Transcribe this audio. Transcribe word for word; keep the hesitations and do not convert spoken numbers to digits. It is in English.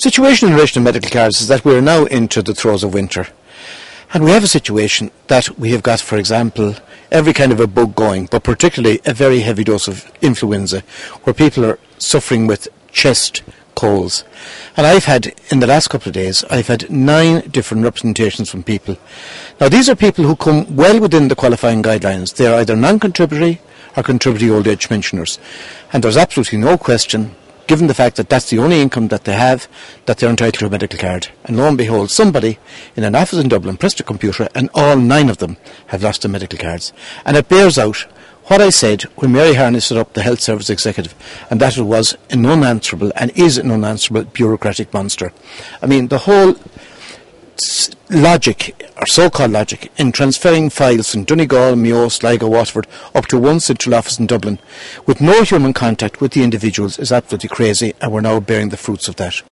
Situation in relation to medical cards is that we are now into the throes of winter. And we have a situation that we have got, for example, every kind of a bug going, but particularly a very heavy dose of influenza, where people are suffering with chest colds. And I've had, in the last couple of days, I've had nine different representations from people. Now, these are people who come well within the qualifying guidelines. They are either non-contributory or contributory old age pensioners. And there's absolutely no question, given the fact that that's the only income that they have, that they're entitled to a medical card. And lo and behold, somebody in an office in Dublin pressed a computer and all nine of them have lost their medical cards. And it bears out what I said when Mary Harney set up the Health Service Executive, and that it was an unanswerable and is an unanswerable bureaucratic monster. I mean, the whole logic, or so-called logic, in transferring files from Donegal, Mayo, Sligo, Waterford up to one central office in Dublin with no human contact with the individuals is absolutely crazy, and we're now bearing the fruits of that.